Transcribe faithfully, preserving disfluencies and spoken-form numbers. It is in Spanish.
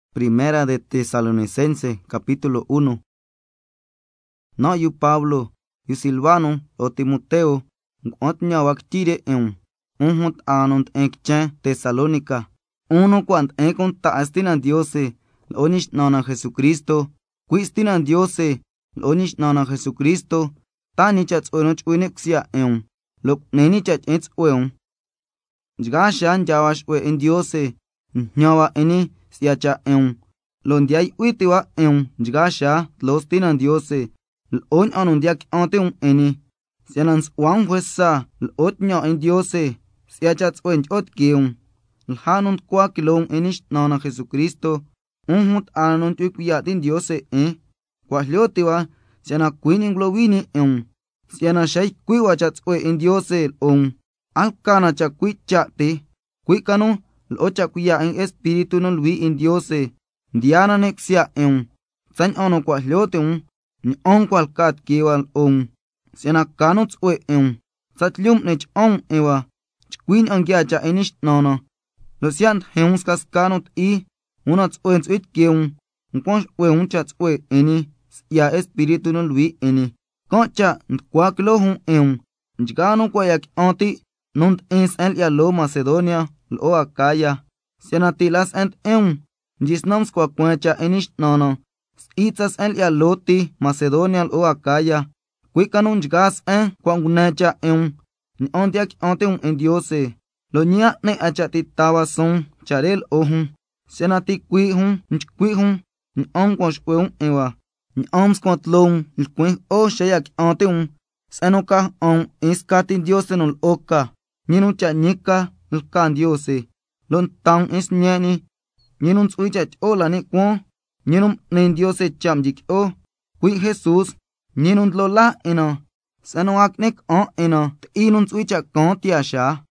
Primera de Tesalonicense, capítulo uno. No yu Pablo, yu Silvano, o Timoteo, ot ñawak tire eun, un hot anont ekchen Tesalónica, uno cuant ekon taestinan Diose, lonish nana Jesucristo, quistinan Diose, lonish nana Jesucristo, tanichat onoch uinexia eun, lok nenichat ets eun. Jgashan jawash we en Diose, ñawa eni siacha eun, londiay uitiwa eun, jgasha los tinan Diose, l'on anundiak anteun eni, sianans wan huesa, l'ot ña en Diose, siachats wen ot geun, l'hanun kwa kilon enish nana Jesucristo, un hut anun tuikwiatin Diose eh, kwa liotiwa, siana quinin glowini eun, siana shay kwiwachats we en Diose l'on, alcana cha kwichate, kwikanu, l'ocha kwia en espíritu no lui en Diose, diana nexia eun, san ono kwa lioteun, ni on kwal kat kiwal on, siana kanuts we eun, sat lium nech on ewa, chkwin angya cha enish nana, lo siant heuns kas kanut i, unats oens uit keun, unkonsh we unchats we eni, ya espíritu no lui eni, koncha nkwak lo hun eun, njgano kwa yak anti, nunt ens el ya lo Macedonia, lo Acaya, siana tilas ent eun, njisnams kwa kwencha enish nana, itzas el ya loti Macedonia lo Acaya, kwikanun jgas en kwa ngunecha eun, ni ontiak anteun en Diose, lo ña ne achati tawa son charel ohun, siana ti kwihun, nchkwihun, ni on kwa shweun ewa, ni oms kwa tlon, ilkwih o shayak anteun, sanoka on iskatin Diose nol oka, ninun cha nika lkan Diose, lon taun is nyeni, ninun suichach ola ni kwon, ninun nen Diose cham jik o, kwi Jesus, ninun lo la ina, sanoak nek on ina, inun suichak kon tiasha.